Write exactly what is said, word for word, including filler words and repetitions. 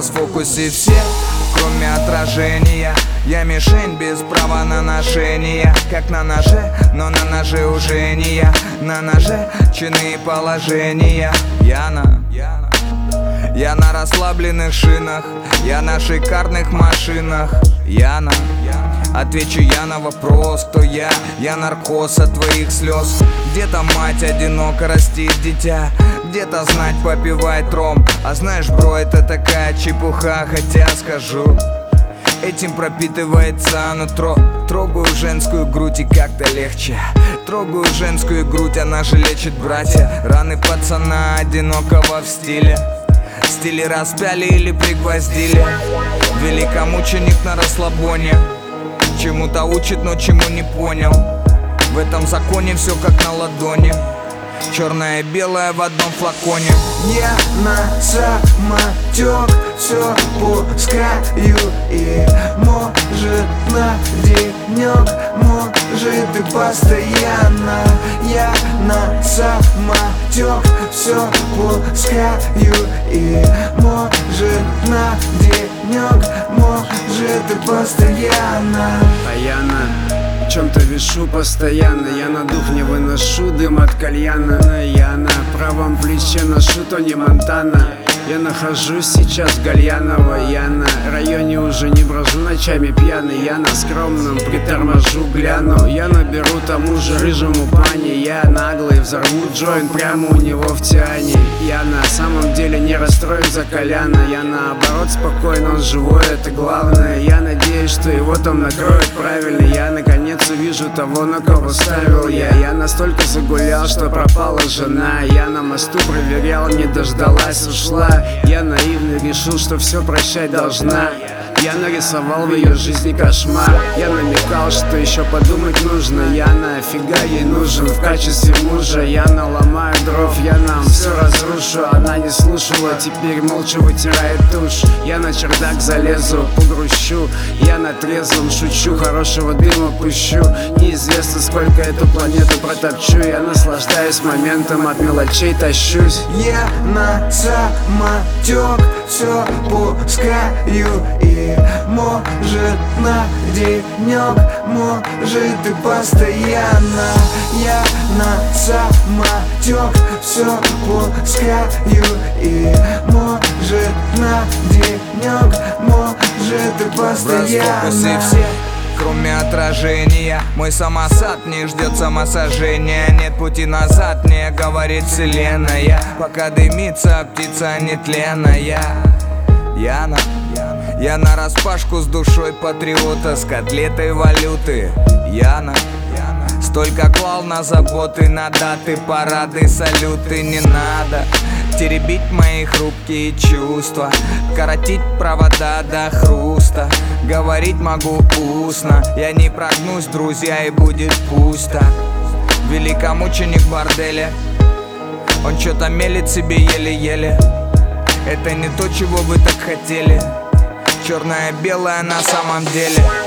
сейчас в фокусе все, кроме отражения. Я мишень без права на ношение. Как на ноже, но на ноже уже не я. На ноже чины и положения. Я на, я на расслабленных шинах, я на шикарных машинах. Я на, отвечу я на вопрос, кто я. Я наркоз от твоих слез. Где-то мать одиноко растит дитя, где-то знать попивает ром. А знаешь, бро, это такая чепуха. Хотя скажу, этим пропитывается нутро. Трогаю женскую грудь и как-то легче. Трогаю женскую грудь, она же лечит, братья. Раны пацана одинокого в стиле. В стиле распяли или пригвоздили. Великомученик на расслабоне. Чему-то учит, но чему не понял. В этом законе все как на ладони. Черное и белое в одном флаконе. Я на самотек все пускаю. И может на денек, может и постоянно. Я на самотек все пускаю. И может на денек, может и постоянно. А я на чем-то вешу постоянно. Я на дух не выношу дым от кальяна. Я на правом плече ношу Тони Монтана. Я нахожусь сейчас в Гальяново. Я на районе уже не брожу ночами пьяный. Я на скромном приторможу, гляну. Я наберу тому же рыжему пани. Я наглый, взорву джойнт прямо у него в тиане. Я на самом деле не расстроен за Коляна. Я наоборот спокоен, он живой, это главное. Я надеюсь, что его там накроют правильно. Я наконец увижу того, на кого ставил я. Я настолько загулял, что пропала жена. Я на мосту проверял, не дождалась, ушла. Я наивно решил, что все прощать должна. Я нарисовал в ее жизни кошмар. Я намекал, что еще подумать нужно. Я нафига ей нужен в качестве мужа. Я наломаю дров, я нам все разрушу. Она не слушала, теперь молча вытирает тушь. Я на чердак залезу, погрущу. Я на трезвом шучу, хорошего дыма пущу. Неизвестно, сколько эту планету протопчу. Я наслаждаюсь моментом, от мелочей тащусь. Я на самотек все пускаю. И может на денек, может и постоянно. Я на самотек все пускаю. И может на денек, может и постоянно. Все, кроме отражения. Мой самосад не ждет самосожжения. Нет пути назад, мне говорит вселенная. Пока дымится птица нетленная. Я на, я на распашку с душой патриота, с котлетой валюты. Я на, столько клал на заботы, на даты, парады, салюты. Не надо теребить мои хрупкие чувства, коротить провода до хруста. Говорить могу устно, я не прогнусь, друзья, и будет пусто. Великомученик в борделе, он что-то мелет себе еле-еле. Это не то, чего вы так хотели. Черное-белое на самом деле.